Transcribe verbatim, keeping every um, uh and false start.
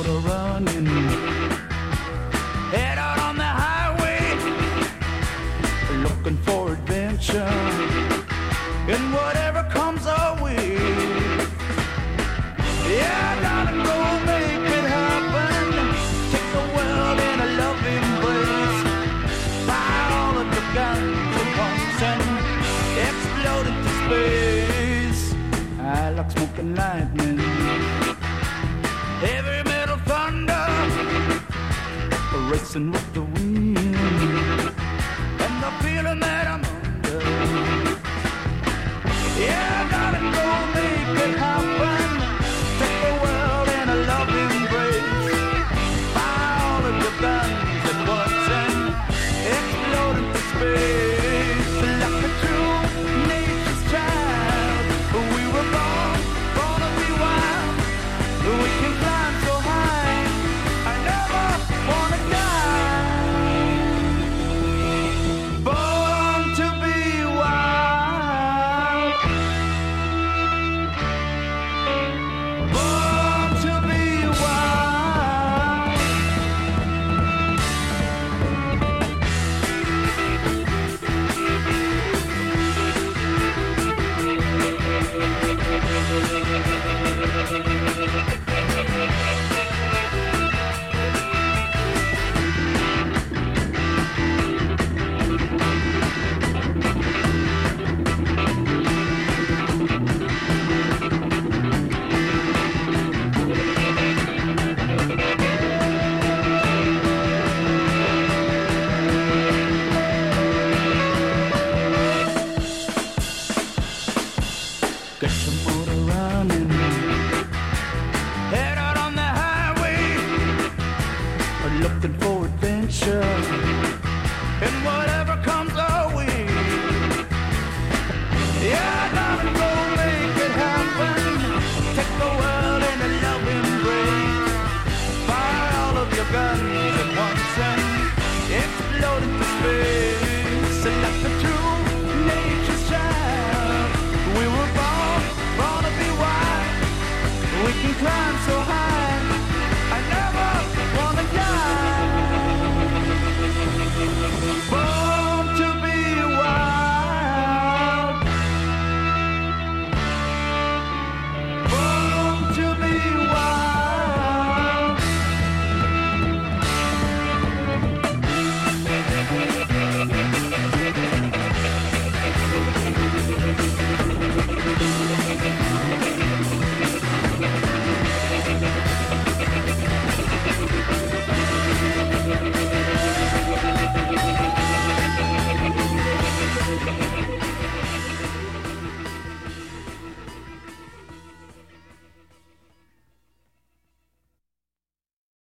motor running. Head out on the highway, looking for adventure. And whatever comes our way, yeah, I gotta go make it happen. Take the world in a loving embrace. Fire all of the guns at once and explode into space. I like smoking lightning, heavy metal thunder, racing with the wind, and the feeling that I'm under. Yeah, I gotta go make it happen. Take the world in a loving embrace. Fire all of your guns at once and explode into space. Like a true nature's child, we were born, born to be wild. We can climb so high, I never wanna die. Born to be wild. Born to be wild. Get your motor running. Head out on the highway, looking for adventure.